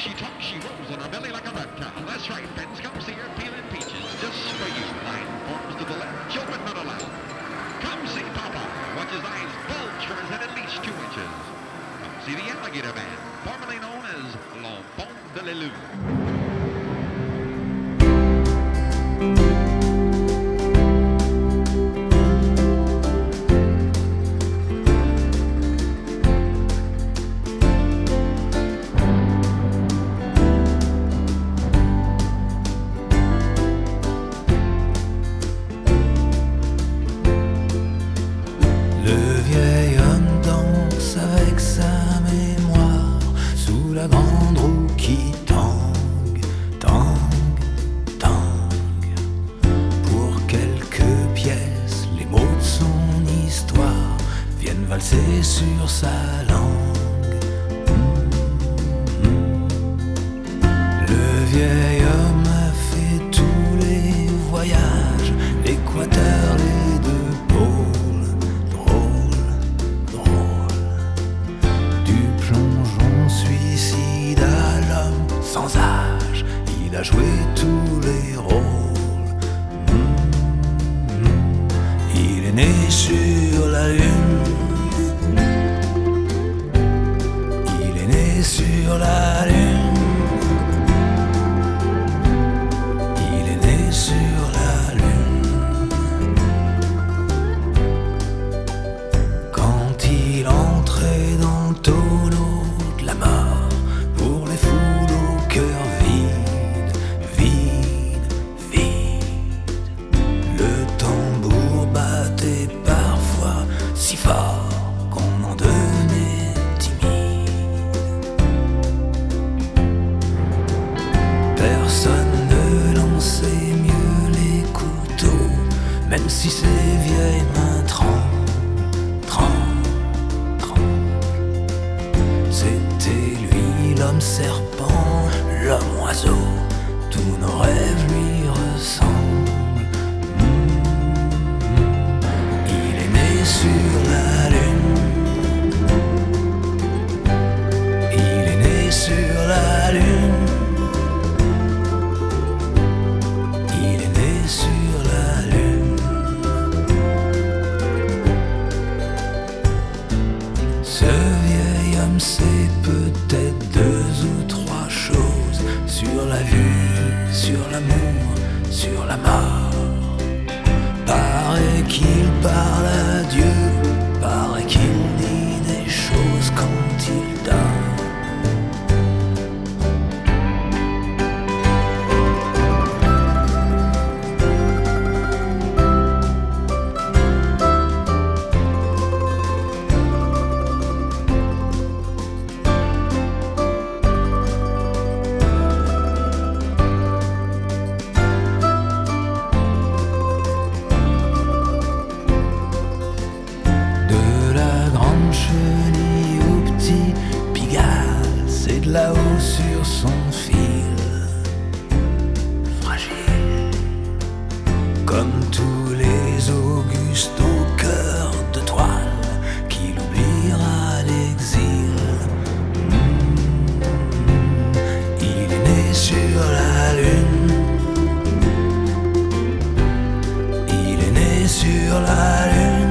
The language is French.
she talks, she rolls on her belly like a reptile. That's right, friends, come see her peeling peaches just for you. Line forms to the left, children not allowed. Come see Papa. Watch his eyes bulge from his head at least 2 inches. Come see the Alligator Man, formerly known as L'Enfant de l'Élu. Le vieil homme danse avec sa mémoire sous la grande roue qui tangue, tangue, tangue. Pour quelques pièces, les mots de son histoire viennent valser sur sa langue. Le vieil homme a fait tous les voyages, l'équateur, les deux pôles. Suicide à l'homme sans âge, il a joué tous les rôles. Il est né sur la lune. Il est né sur la lune. Il est né sur la lune. Quand il entrait dans le tonneau la mort pour les foules au cœur vide, vide, vide. Le tambour battait parfois si fort qu'on en devenait timide. Personne ne lançait mieux les couteaux, même si ses vieilles mains tremblent. C'était lui l'homme serpent, l'homme oiseau, tous nos rêves lui ressemblent. Il est né sur la lune. Il est né sur la lune. Il est né sur la lune. Ce vieil homme sait peut-être 2 ou 3 choses sur la vie, sur l'amour, sur la mort. Paraît qu'il parle à Dieu, paraît qu'il dit des choses quand il dort. Chenille au petit Pigalle, c'est de là-haut sur son fil fragile, comme tous les Augustes au cœur de toile qu'il oubliera l'exil. Il est né sur la lune. Il est né sur la lune.